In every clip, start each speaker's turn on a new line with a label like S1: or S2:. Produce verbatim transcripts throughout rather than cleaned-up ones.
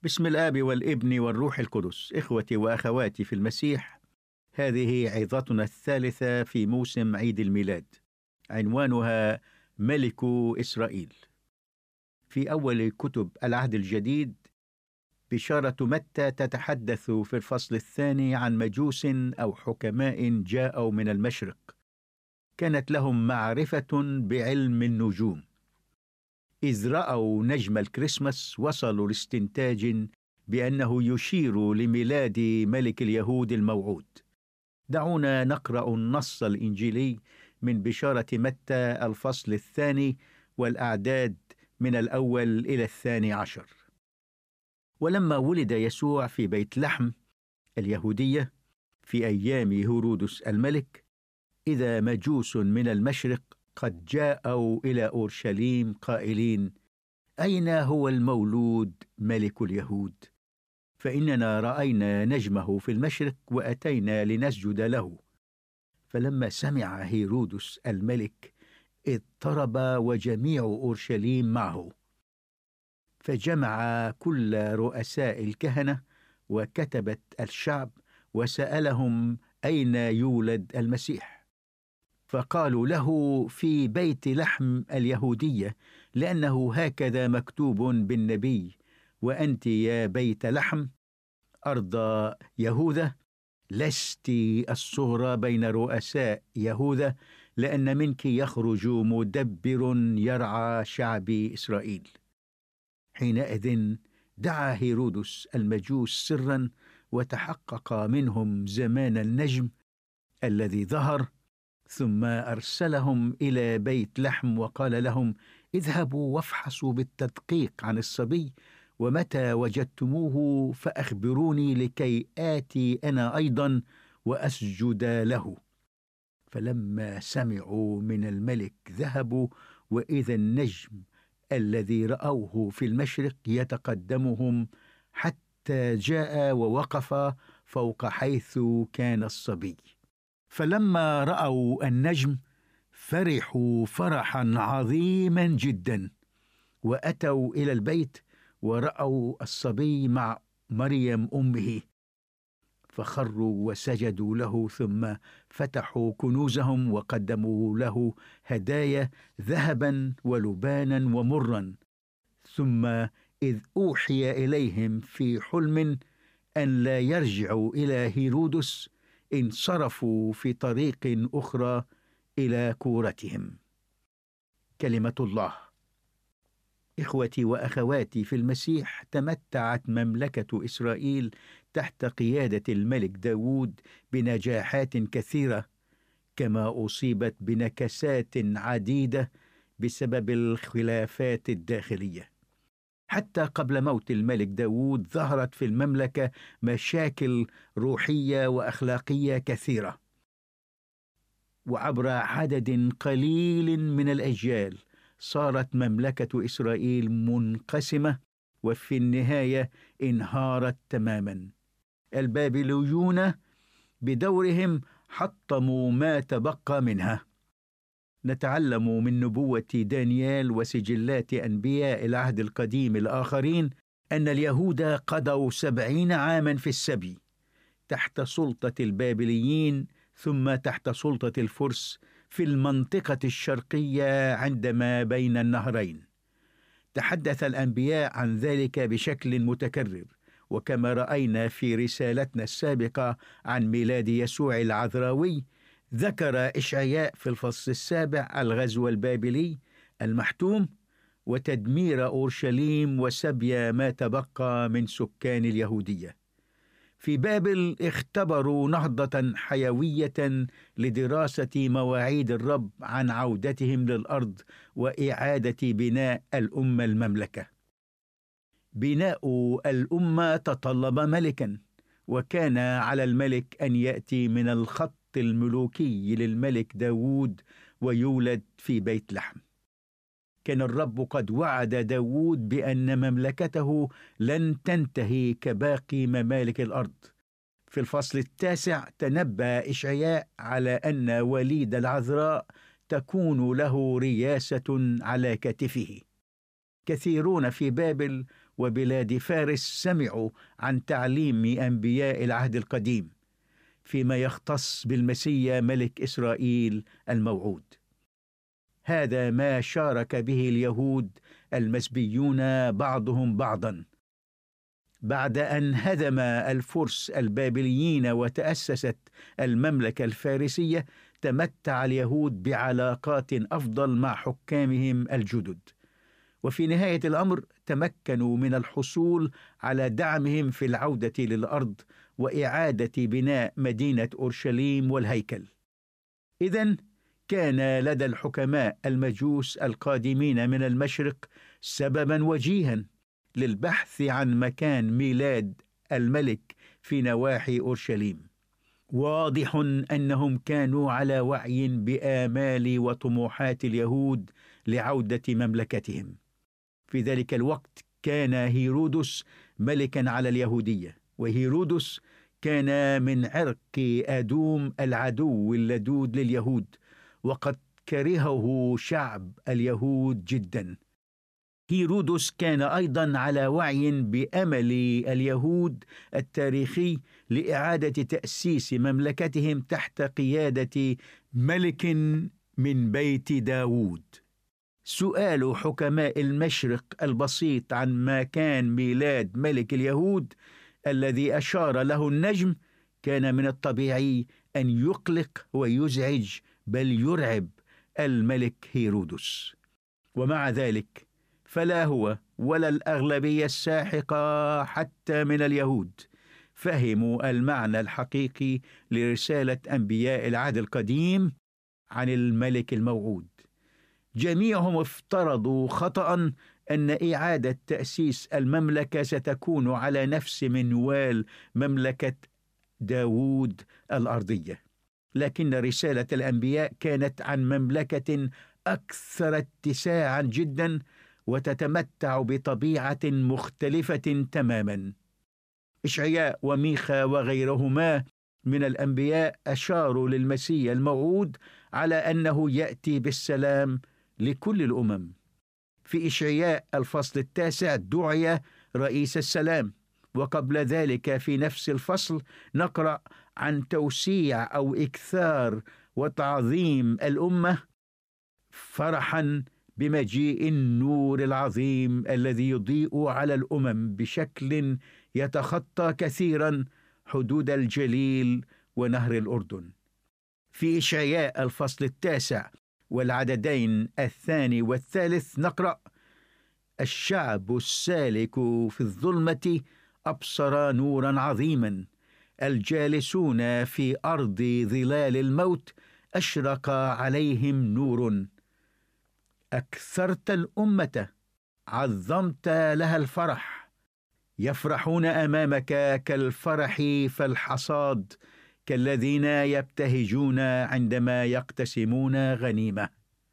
S1: بسم الآب والابن والروح القدس. إخوتي وأخواتي في المسيح، هذه عظتنا الثالثة في موسم عيد الميلاد، عنوانها ملك إسرائيل. في أول كتب العهد الجديد بشارة متى تتحدث في الفصل الثاني عن مجوس أو حكماء جاءوا من المشرق، كانت لهم معرفة بعلم النجوم. إذ رأوا نجم الكريسماس وصلوا لاستنتاج بأنه يشير لميلاد ملك اليهود الموعود. دعونا نقرأ النص الإنجيلي من بشارة متى الفصل الثاني والأعداد من الأول إلى الثاني عشر. ولما ولد يسوع في بيت لحم اليهودية في أيام هيرودس الملك، إذا مجوس من المشرق قد جاءوا إلى أورشليم قائلين: أين هو المولود ملك اليهود؟ فإننا رأينا نجمه في المشرق وأتينا لنسجد له. فلما سمع هيرودس الملك اضطرب وجميع أورشليم معه، فجمع كل رؤساء الكهنة وكتبة الشعب وسألهم أين يولد المسيح. فقالوا له: في بيت لحم اليهودية، لأنه هكذا مكتوب بالنبي: وأنت يا بيت لحم أرض يهوذا لست الصغرى بين رؤساء يهوذا، لأن منك يخرج مدبر يرعى شعب إسرائيل. حينئذ دعا هيرودس المجوس سرا وتحقق منهم زمان النجم الذي ظهر، ثم أرسلهم إلى بيت لحم وقال لهم: اذهبوا وافحصوا بالتدقيق عن الصبي، ومتى وجدتموه فأخبروني لكي آتي أنا أيضا وأسجد له. فلما سمعوا من الملك ذهبوا، وإذا النجم الذي رأوه في المشرق يتقدمهم حتى جاء ووقف فوق حيث كان الصبي. فلما رأوا النجم فرحوا فرحا عظيما جدا، وأتوا إلى البيت ورأوا الصبي مع مريم أمه، فخروا وسجدوا له، ثم فتحوا كنوزهم وقدموا له هدايا ذهبا ولبانا ومرا. ثم إذ أوحي إليهم في حلم أن لا يرجعوا إلى هيرودس، انصرفوا في طريق أخرى إلى كورتهم. كلمة الله. إخوتي وأخواتي في المسيح، تمتعت مملكة إسرائيل تحت قيادة الملك داود بنجاحات كثيرة، كما أصيبت بنكسات عديدة بسبب الخلافات الداخلية. حتى قبل موت الملك داود ظهرت في المملكة مشاكل روحية وأخلاقية كثيرة، وعبر عدد قليل من الأجيال صارت مملكة إسرائيل منقسمة، وفي النهاية انهارت تماما. البابليون بدورهم حطموا ما تبقى منها. نتعلم من نبوة دانيال وسجلات أنبياء العهد القديم الآخرين أن اليهود قضوا سبعين عاما في السبي تحت سلطة البابليين، ثم تحت سلطة الفرس في المنطقة الشرقية عندما بين النهرين. تحدث الأنبياء عن ذلك بشكل متكرر، وكما رأينا في رسالتنا السابقة عن ميلاد يسوع العذراوي، ذكر إشعياء في الفصل السابع الغزو البابلي المحتوم وتدمير أورشليم وسبي ما تبقى من سكان اليهودية. في بابل اختبروا نهضة حيوية لدراسة مواعيد الرب عن عودتهم للأرض وإعادة بناء الأمة المملكة. بناء الأمة تطلب ملكا، وكان على الملك أن يأتي من الخط الملوكي للملك داود ويولد في بيت لحم. كان الرب قد وعد داود بأن مملكته لن تنتهي كباقي ممالك الأرض. في الفصل التاسع تنبأ إشعياء على أن وليد العذراء تكون له رياسة على كتفه. كثيرون في بابل وبلاد فارس سمعوا عن تعليم أنبياء العهد القديم فيما يختص بالمسيا ملك إسرائيل الموعود. هذا ما شارك به اليهود المسبيون بعضهم بعضا. بعد أن هدم الفرس البابليين وتأسست المملكة الفارسية، تمتع اليهود بعلاقات أفضل مع حكامهم الجدد، وفي نهاية الأمر تمكنوا من الحصول على دعمهم في العودة للأرض وإعادة بناء مدينة أورشليم والهيكل. إذن كان لدى الحكماء المجوس القادمين من المشرق سببا وجيها للبحث عن مكان ميلاد الملك في نواحي أورشليم. واضح أنهم كانوا على وعي بآمال وطموحات اليهود لعودة مملكتهم. في ذلك الوقت كان هيرودس ملكا على اليهودية، وهيرودس كان من عرق أدوم العدو اللدود لليهود، وقد كرهه شعب اليهود جدا. هيرودس كان أيضا على وعي بأمل اليهود التاريخي لإعادة تأسيس مملكتهم تحت قيادة ملك من بيت داوود. سؤال حكماء المشرق البسيط عن مكان ميلاد ملك اليهود الذي أشار له النجم كان من الطبيعي أن يقلق ويزعج بل يرعب الملك هيرودس. ومع ذلك فلا هو ولا الأغلبية الساحقة حتى من اليهود فهموا المعنى الحقيقي لرسالة أنبياء العهد القديم عن الملك الموعود. جميعهم افترضوا خطأ أن إعادة تأسيس المملكة ستكون على نفس منوال مملكة داوود الأرضية، لكن رسالة الأنبياء كانت عن مملكة أكثر اتساعا جدا وتتمتع بطبيعة مختلفة تماما. إشعياء وميخا وغيرهما من الأنبياء أشاروا للمسيح الموعود على أنه يأتي بالسلام لكل الأمم. في إشعياء الفصل التاسع دعي رئيس السلام، وقبل ذلك في نفس الفصل نقرأ عن توسيع أو إكثار وتعظيم الأمة فرحا بمجيء النور العظيم الذي يضيء على الأمم بشكل يتخطى كثيرا حدود الجليل ونهر الأردن. في إشعياء الفصل التاسع والعددين الثاني والثالث نقرأ: الشعب السالك في الظلمة أبصر نورا عظيما، الجالسون في أرض ظلال الموت أشرق عليهم نور. أكثرت الأمة، عظمت لها الفرح، يفرحون أمامك كالفرح فالحصاد، كالذين يبتهجون عندما يقتسمون غنيمة.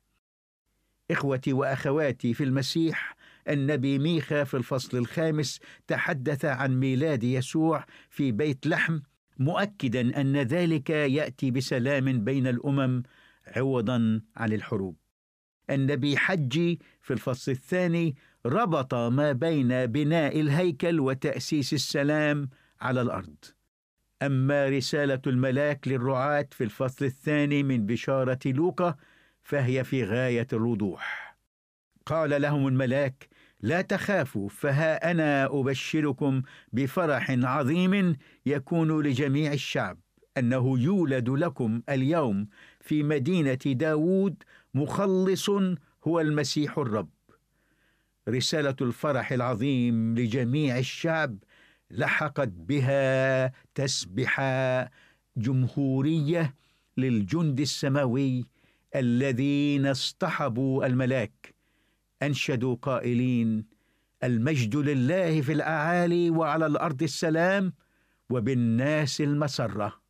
S1: إخوتي وأخواتي في المسيح، النبي ميخا في الفصل الخامس تحدث عن ميلاد يسوع في بيت لحم، مؤكدا أن ذلك يأتي بسلام بين الأمم عوضا عن الحروب. النبي حجي في الفصل الثاني ربط ما بين بناء الهيكل وتأسيس السلام على الأرض. أما رسالة الملاك للرعاة في الفصل الثاني من بشارة لوقا فهي في غاية الوضوح. قال لهم الملاك: لا تخافوا، فها أنا أبشركم بفرح عظيم يكون لجميع الشعب، أنه يولد لكم اليوم في مدينة داوود مخلص هو المسيح الرب. رسالة الفرح العظيم لجميع الشعب لحقت بها تسبحة جمهورية للجند السماوي الذين اصطحبوا الملاك، أنشدوا قائلين: المجد لله في الأعالي وعلى الأرض السلام وبالناس المسرة.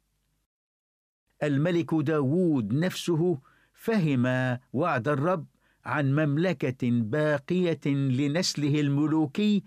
S1: الملك داوود نفسه فهم وعد الرب عن مملكة باقية لنسله الملوكي،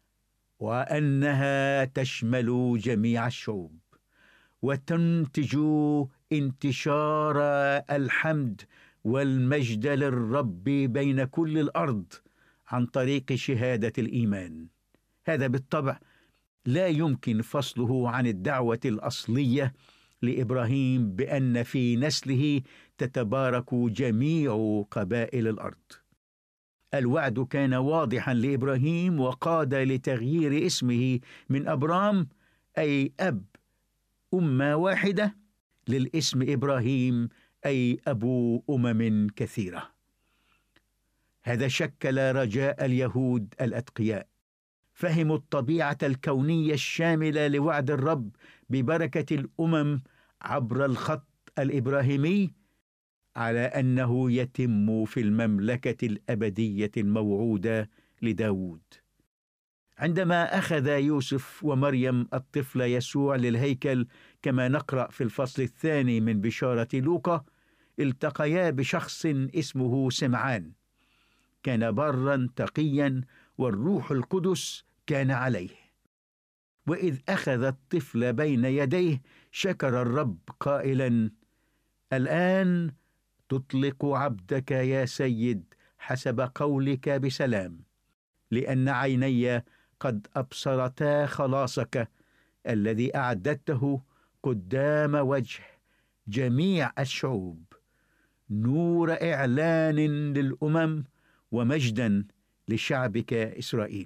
S1: وأنها تشمل جميع الشعوب وتنتج انتشار الحمد والمجد للرب بين كل الأرض عن طريق شهادة الإيمان. هذا بالطبع لا يمكن فصله عن الدعوة الأصلية لإبراهيم بأن في نسله تتبارك جميع قبائل الأرض. الوعد كان واضحا لإبراهيم وقاد لتغيير اسمه من أبرام أي أب أمة واحدة للاسم إبراهيم أي أبو أمم كثيرة. هذا شكل رجاء اليهود الأتقياء، فهموا الطبيعة الكونية الشاملة لوعد الرب ببركة الأمم عبر الخط الإبراهيمي، على أنه يتم في المملكة الأبدية الموعودة لداود. عندما أخذ يوسف ومريم الطفل يسوع للهيكل كما نقرأ في الفصل الثاني من بشارة لوقا، التقيا بشخص اسمه سمعان، كان برا تقيا والروح القدس كان عليه. وإذ أخذ الطفل بين يديه شكر الرب قائلا: الآن تطلق عبدك يا سيد حسب قولك بسلام، لأن عيني قد أبصرتا خلاصك الذي أعددته قدام وجه جميع الشعوب، نور إعلان للأمم ومجدا لشعبك إسرائيل.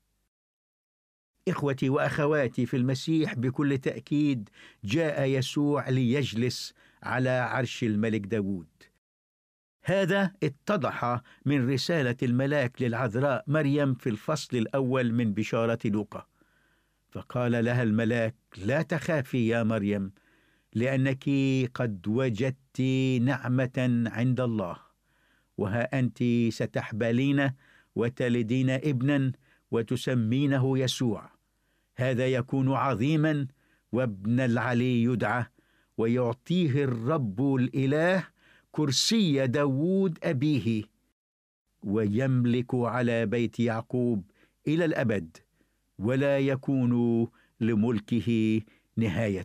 S1: إخوتي وأخواتي في المسيح، بكل تأكيد جاء يسوع ليجلس على عرش الملك داود. هذا اتضح من رسالة الملاك للعذراء مريم في الفصل الأول من بشارة لوقا، فقال لها الملاك: لا تخافي يا مريم، لأنك قد وجدت نعمة عند الله، وها أنت ستحبلين وتلدين ابنا وتسمينه يسوع. هذا يكون عظيما وابن العلي يدعى، ويعطيه الرب الإله كرسي داود أبيه، ويملك على بيت يعقوب إلى الأبد، ولا يكون لملكه نهاية.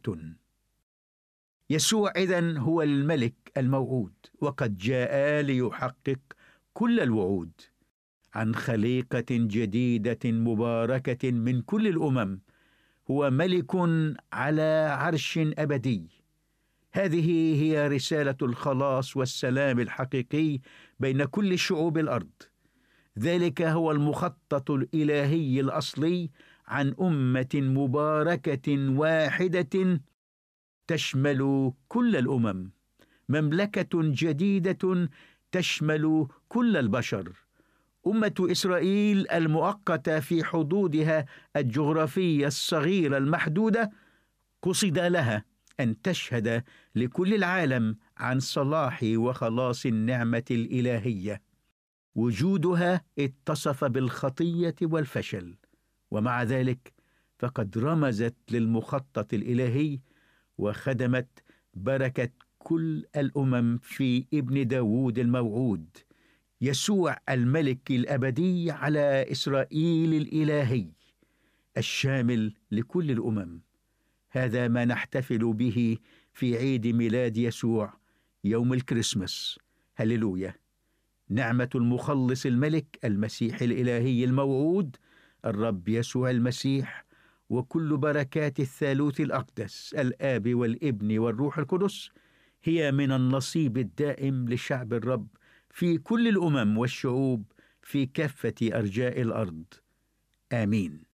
S1: يسوع إذن هو الملك الموعود، وقد جاء ليحقق كل الوعود عن خليقة جديدة مباركة من كل الأمم. هو ملك على عرش أبدي. هذه هي رسالة الخلاص والسلام الحقيقي بين كل شعوب الأرض. ذلك هو المخطط الإلهي الأصلي عن أمة مباركة واحدة تشمل كل الأمم، مملكة جديدة تشمل كل البشر. أمة إسرائيل المؤقتة في حدودها الجغرافية الصغيرة المحدودة قصد لها أن تشهد لكل العالم عن صلاح وخلاص النعمة الإلهية. وجودها اتصف بالخطية والفشل، ومع ذلك فقد رمزت للمخطط الإلهي وخدمت بركة كل الأمم في ابن داود الموعود، يسوع الملك الأبدي على إسرائيل الإلهي الشامل لكل الأمم. هذا ما نحتفل به في عيد ميلاد يسوع يوم الكريسماس. هللويا! نعمة المخلص الملك المسيح الإلهي الموعود الرب يسوع المسيح، وكل بركات الثالوث الأقدس الآب والابن والروح القدس هي من النصيب الدائم لشعب الرب في كل الأمم والشعوب في كافة أرجاء الأرض. آمين.